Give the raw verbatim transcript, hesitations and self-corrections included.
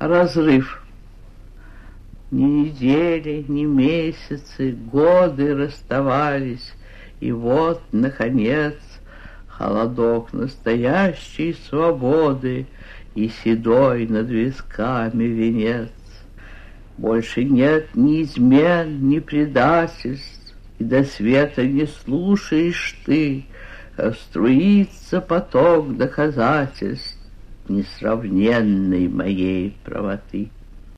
разрыв. Ни недели, ни месяцы, годы расставались, и вот, наконец, холодок настоящей свободы и седой над висками венец. Больше нет ни измен, ни предательств, и до света не слушаешь ты, как струится поток доказательств несравненной моей правоты.